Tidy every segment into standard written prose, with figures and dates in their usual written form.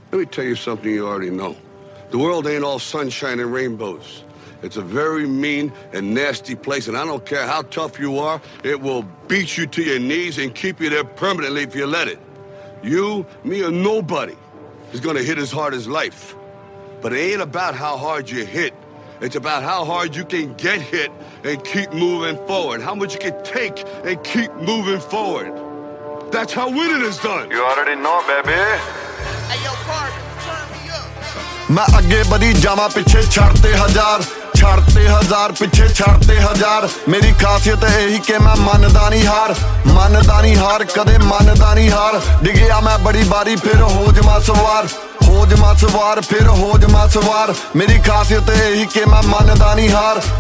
Let me tell you something you already know. The world ain't all sunshine and rainbows. It's a very mean and nasty place, and I don't care how tough you are, it will beat you to your knees and keep you there permanently if you let it. You, me, or nobody is gonna hit as hard as life. But it ain't about how hard you hit. It's about how hard you can get hit and keep moving forward. How much you can take and keep moving forward. That's how winning is done. You already know, baby. Hey, yo, Carter, turn me up. मैं आगे बढ़ी जावा पिछे छाड़ते हजार पिछे छाड़ते हजार मेरी खासियत यही कि मैं मनदा नहीं हार कदे मनदा नहीं हार डिगया मैं बड़ी बारी फिर हो जमा सवार फिर हो जमा सवार मेरी खासियत यही कि मैं मनदा नहीं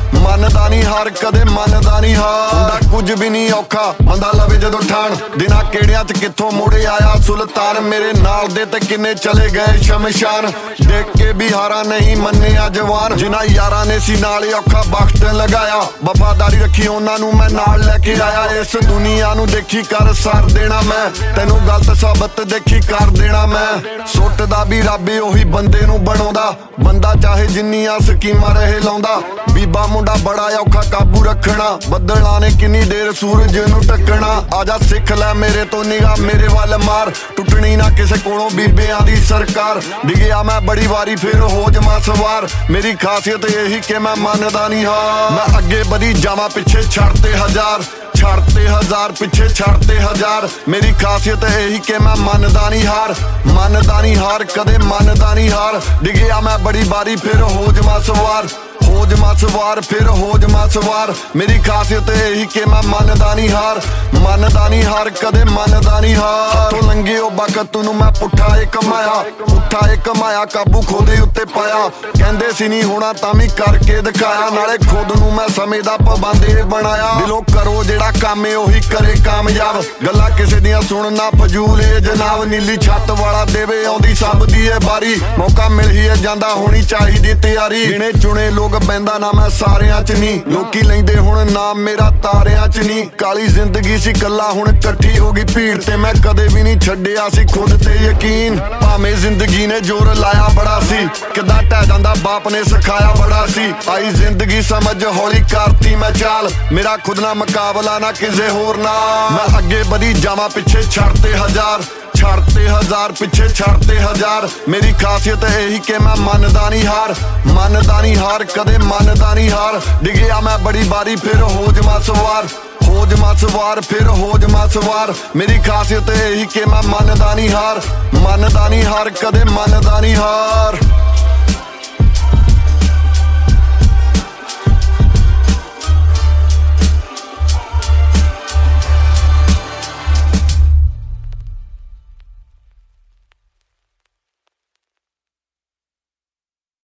हार कदे मनदा नहीं हार हुंदा कुछ भी नहीं औखा बंदा लवे जदों ठाण दिना केड़ियां च कित्थों मुड़े आया सुल्तान मेरे नाल दे ते किन्ने चले गए शमशान देख के भी हारा नहीं मन्निया जवान जिन्हां यारां ने सी नाल औखा वक्त लगाया वफादारी रखी उन्हां नूं मैं नाल लेके आया इस दुनिया नूं देखी कर सार देना मैं तैनूं गलत साबत देखी कर देना मैं सुੱਟਦਾ भी रब ਉਹੀ ਬੰਦੇ ਨੂੰ ਬਣਾਉਂਦਾ ਬੰਦਾ ਚਾਹੇ ਜਿੰਨੀਆਂ ਸਕੀਮਾਂ ਰਹੇ ਲਾਉਂਦਾ ਬੀਬਾ ਮੁੰਡਾ ਬੜਾ ਔਖਾ ਕਾਬੂ ਰੱਖਣਾ ਬੱਦਲਾਂ ਨੇ ਕਿੰਨੀ ਦੇਰ ਸੂਰਜ ਨੂੰ ਢੱਕਣਾ ਆਜਾ ਸਿੱਖ ਲੈ ਮੇਰੇ ਤੋਂ ਨਿਗਾਹ ਮੇਰੇ ਵੱਲ ਮਾਰ ਟੁੱਟਣੀ ਨਾ ਕਿਸੇ ਕੋਲੋਂ ਬੀਬਿਆਂ ਦੀ ਸਰਕਾਰ ਡਿਗਿਆ ਮੈਂ ਬੜੀ ਵਾਰੀ ਫਿਰ ਹੋ ਜਮਾ ਸਵਾਰ ਮੇਰੀ ਖਾਸੀਅਤ ਇਹੀ ਕਿ ਮੈਂ ਮੰਨਦਾ ਨਹੀਂ ਹਾਂ ਮੈਂ ਅੱਗੇ ਵਧੀ ਜਾਵਾਂ ਪਿੱਛੇ ਛੱਡਤੇ हजार पिछे छाड़ते हजार मेरी खासियत यही कि मैं मनदा नहीं हार कदे मनदा नहीं हार डिगया मैं बड़ी बारी फिर हो जमा सवार फिर हो जमा सवार मेरी खासियत यही कि मैं मनदा नहीं हार कदे मनदा नहीं हार तो लंघे ओ वक्त नूं मैं पुठा कमाया काबू खोदे उत्ते पाया कहंदे सी नहीं होना तां भी करके दिखाया नाले खुद नूं मैं समय दा पाबंद बनाया दिलों करो जेड़ा काम है ओही करे कामयाब गल्लां किसे दियां सुनना फजूल है जनाब नीली छत वाला देवे आउंदी सब दी है बारी मौका मिल ही जांदा होनी चाहिदी तैयारी गिने चुने लोग बैंदा ना मैं सारियां च नहीं लोकी लैंदे हुण नाम मेरा तारियां च नहीं काली जिंदगी सी कल्ला हुण इकट्ठी हो गई भीड़ ते मैं कदे भी नहीं छड्डिया सी खुद ते यकीन भावें जिंदगी ने जोर लाया बड़ा सी किदां टह जांदा बाप ने सिखाया बड़ा सी आई जिंदगी समझ हौली करती मैं चाल मेरा खुद ना मुकाबला ना किसे होर नाल मैं अगे बढ़ी जावां पिछे छड्डते हजार पिछे छड्डते हजार मेरी खासियत यही कि मैं मनदा नहीं हार कदे मनदा नहीं हार डिगया मैं बड़ी बारी फिर हो जमा सवार फिर हो जमा सवार मेरी खासियत यही कि मैं मनदा नहीं हार कदे मनदा नहीं हार